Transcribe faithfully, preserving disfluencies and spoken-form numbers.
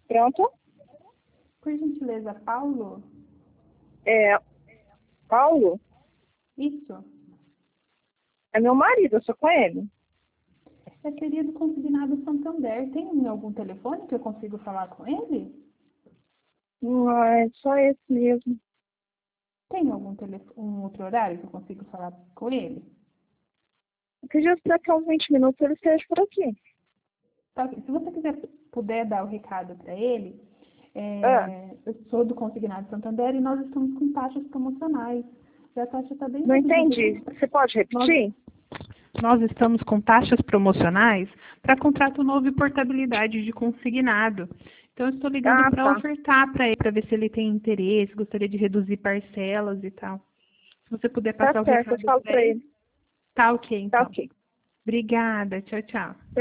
Pronto? Por gentileza, Paulo? É, Paulo? Isso. É meu marido, eu sou com ele. É seria do Consignado Santander. Tem algum telefone que eu consigo falar com ele? Não, é só esse mesmo. Tem algum telefone, um outro horário que eu consigo falar com ele? Acredito que daqui a uns vinte minutos ele esteja por aqui. Tá, se você quiser, puder dar o recado para ele, Ah, é, eu sou do Consignado Santander e nós estamos com taxas promocionais. E a taxa está bem não reduzida. entendi. Você pode Nós, repetir? nós estamos com taxas promocionais para contrato novo e portabilidade de consignado. Então, eu estou ligando Ah, para tá. ofertar para ele, para ver se ele tem interesse, gostaria de reduzir parcelas e tal. Se você puder Tá passar o certo, eu recado falo para pra ele, ele. tá ok, Tá então. ok. Obrigada, tchau, tchau.